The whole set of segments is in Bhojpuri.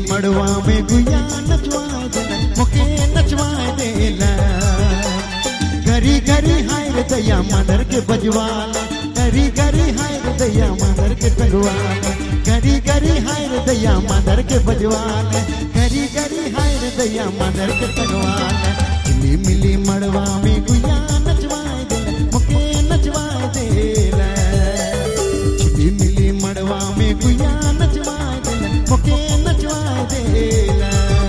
मड़वा में गुया नचवाए देना मुके नचवाए देना घरी घरी हाय रे दैया मानर के बजवाना घरी घरी हाय रे दैया मानर के टंगवाना घरी घरी हाय रे दैया मानर के बजवाना घरी घरी हाय रे दैया मानर के टंगवाना चिली मिली मड़वा में गुया नचवाए देना मुके नचवाए देना चिली मिली मड़वा में गुया नचवाए देना मुके नचवाए देना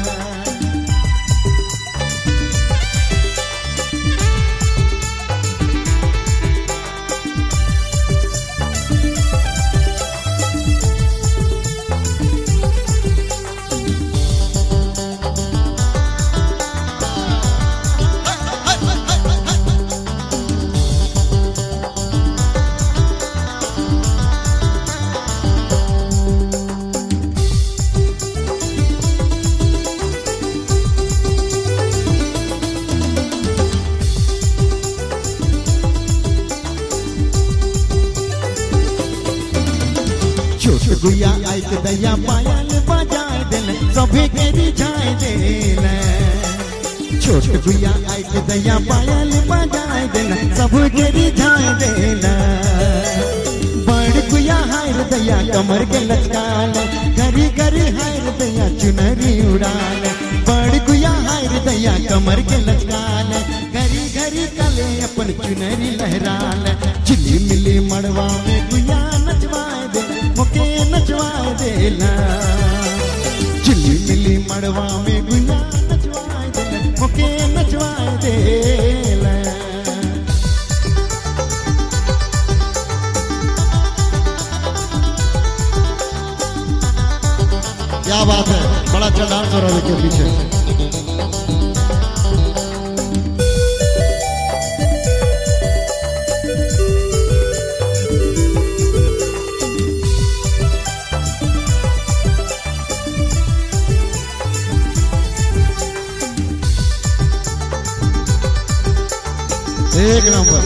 छोट गुया आई के दैया पायल बजाए देना सभे के रिझाए देना छोट गुया आई के दैया पायल बजाए देना सभे के रिझाए देना बड़ गुया हाय रे दैया कमर के लचकाल घरी घरी हाय रे दैया चुनरी उड़ाल बड़ गुया हाय रे दैया कमर के लचकाल घरी घरी कले अपन चुनरी लहराल चिली मिली मड़वा में गुया नचवाए दे मुके नचवाए देना चिली मिली मड़वा में गुया नचवाए देना मुके नचवाए देना क्या बात है बड़ा चढ़ाव हो रहा है के पीछे एक नंबर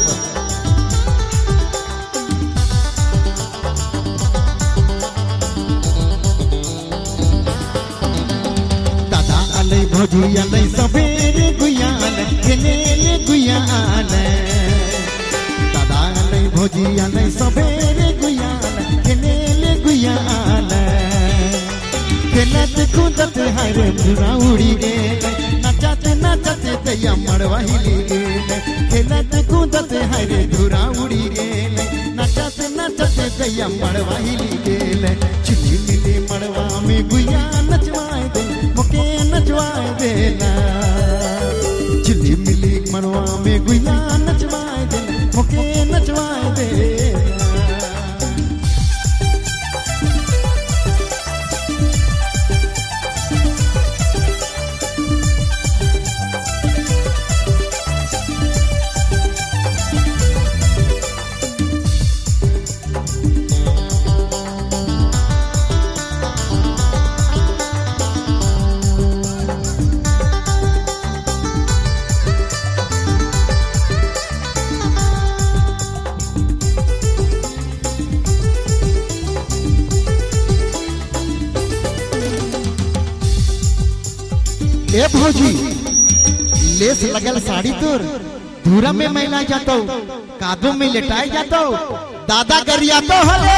दादा अलई भौजी अलई सबेरे गुयान खेले गुयान दादा अलई भौजी अलई सबेरे गुयान खेले गुयान खेलत कूदत हरे बुरा उड़ी गए नचते नचते दैया मड़वा हिली गेल खेलत कूदत हरे धुरा उड़ी गेल नचते नचते दैया मड़वा हिली गेल चिली मिली मड़वा में गुया नचवाए दे मुके नचवाए देना चिली मिली मड़वा में गुया नचवाए दे मुके नचवाए देना ए भौजी लेस लगल साड़ी तोर धूरा में मैला जातो कादों में लेटाए जातो दादा गरिया तो हले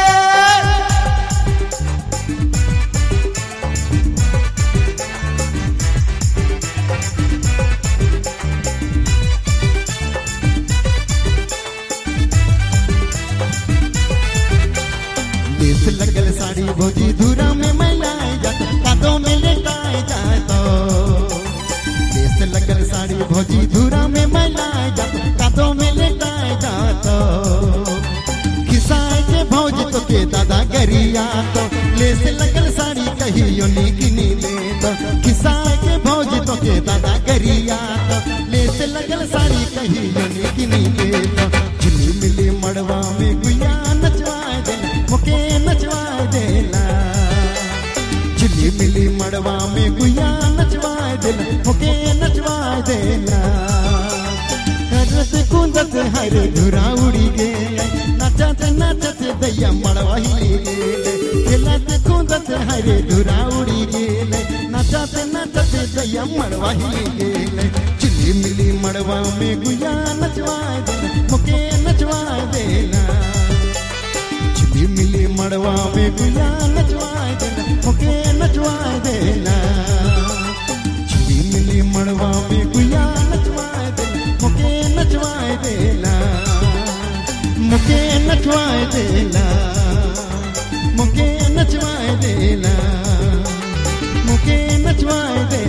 लेस लगल साड़ी भौजी धूरा में मैला जातो कादों में लेटाए जातो लेस लगल साड़ी भौजी धूरा में मैला जातो कादों में लेटाए जातो खिसाए के भौजी तो के दादा गरिया तो लेस लगल साड़ी कहियो निकनी ले तो खिसाए के भौजी तो के दादा गरिया तो लेस लगल साड़ी कहियो निकनी ले तो चिली मिली मड़वा में गुया नचवाए देना मुके नचवाए देना चिली मिली मड़वा में गुया नचवाए देना मुके नचवाए देना करत कूदत हरे धुरा उड़ी गए नचत नचत दैया मड़वा हिली गए खेलत कूदत हरे धुरा उड़ी गए दैया मड़वा ही गेले चिली मिली मड़वा में गुया नचवाए देना मुके नचवाए देना चिली मिली मड़वा में गुया नचवाए देना मुके नचवाए देना चिली मिली मड़वा में गुया नचवाए देना मुके नचवाए देना मुके नचवाए देना मुके नचवाए देना मुके नचवाए देना